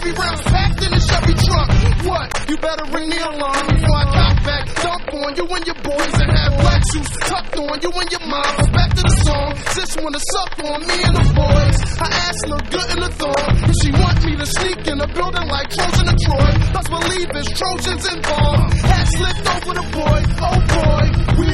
heavy rounds packed in a Chevy truck. What? You better ring the alarm before I cock back, dump on you and your boys, and have black shoes tucked on you and your mom. But back to the song, sis wanna suck on me and the boys. Her ass look good in the thong, and she want me to sneak in the building like Trojan and Troy. Let's believe it's Trojans involved. Hat slipped over the boy, oh boy, we